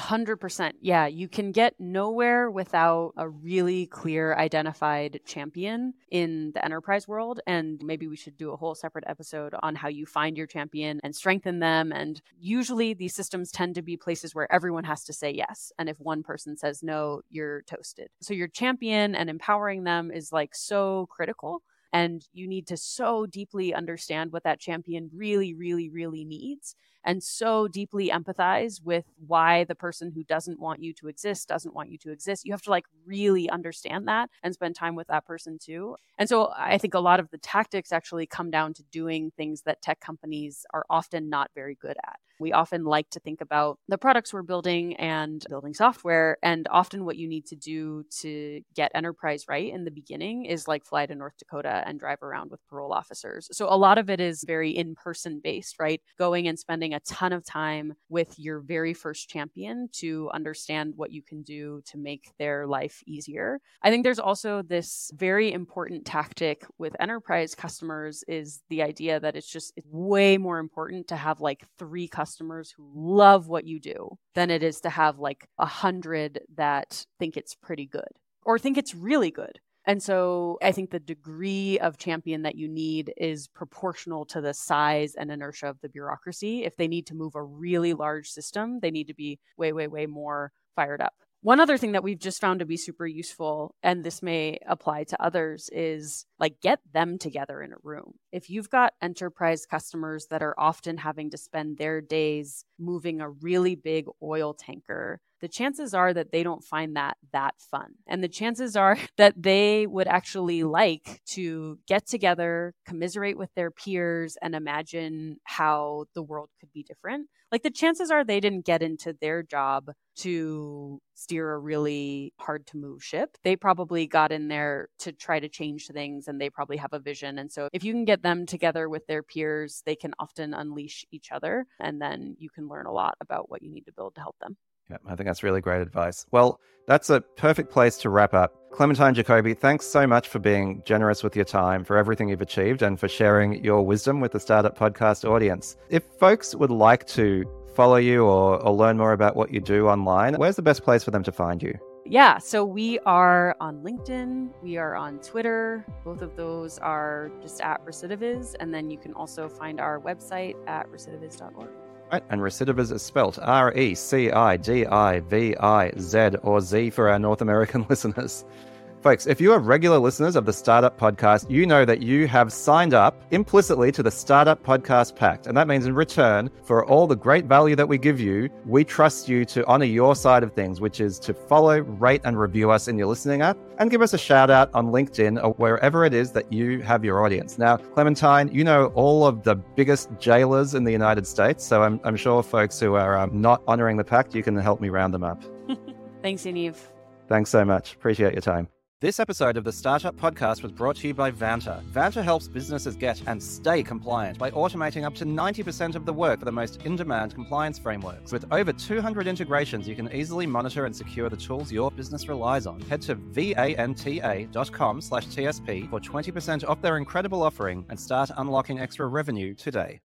[SPEAKER 1] 100%. Yeah, you can get nowhere without a really clear identified champion in the enterprise world. And maybe we should do a whole separate episode on how you find your champion and strengthen them. And usually these systems tend to be places where everyone has to say yes. And if one person says no, you're toasted. So your champion and empowering them is like so critical. And you need to so deeply understand what that champion really, really, really needs, and so deeply empathize with why the person who doesn't want you to exist doesn't want you to exist. You have to really understand that and spend time with that person too. And so I think a lot of the tactics actually come down to doing things that tech companies are often not very good at. We often like to think about the products we're building and building software. And often what you need to do to get enterprise right in the beginning is fly to North Dakota and drive around with parole officers. So a lot of it is very in-person based, right? Going and spending a ton of time with your very first champion to understand what you can do to make their life easier. I think there's also this very important tactic with enterprise customers is the idea that it's way more important to have 3 customers who love what you do than it is to have 100 that think it's pretty good or think it's really good. And so I think the degree of champion that you need is proportional to the size and inertia of the bureaucracy. If they need to move a really large system, they need to be way, way, way more fired up. One other thing that we've just found to be super useful, and this may apply to others, is get them together in a room. If you've got enterprise customers that are often having to spend their days moving a really big oil tanker, the chances are that they don't find that fun. And the chances are that they would actually like to get together, commiserate with their peers, and imagine how the world could be different. Like, the chances are they didn't get into their job to steer a really hard to move ship. They probably got in there to try to change things, and they probably have a vision. And so if you can get them together with their peers, they can often unleash each other, and then you can learn a lot about what you need to build to help them.
[SPEAKER 2] Yeah, I think that's really great advice. Well, that's a perfect place to wrap up. Clementine Jacoby, thanks so much for being generous with your time, for everything you've achieved, and for sharing your wisdom with the Startup Podcast audience. If folks would like to follow you or learn more about what you do online, where's the best place for them to find you?
[SPEAKER 1] Yeah, so we are on LinkedIn, we are on Twitter. Both of those are just at Recidiviz, and then you can also find our website at recidiviz.org.
[SPEAKER 2] Right, and Recidiviz is spelt Recidiviz, or Z for our North American listeners. Folks, if you are regular listeners of the Startup Podcast, you know that you have signed up implicitly to the Startup Podcast Pact. And that means in return for all the great value that we give you, we trust you to honor your side of things, which is to follow, rate, and review us in your listening app, and give us a shout out on LinkedIn or wherever it is that you have your audience. Now, Clementine, you know all of the biggest jailers in the United States, so I'm sure folks who are not honoring the pact, you can help me round them up.
[SPEAKER 1] Thanks, Yaniv.
[SPEAKER 2] Thanks so much. Appreciate your time. This episode of the Startup Podcast was brought to you by Vanta. Vanta helps businesses get and stay compliant by automating up to 90% of the work for the most in-demand compliance frameworks. With over 200 integrations, you can easily monitor and secure the tools your business relies on. Head to vanta.com/TSP for 20% off their incredible offering and start unlocking extra revenue today.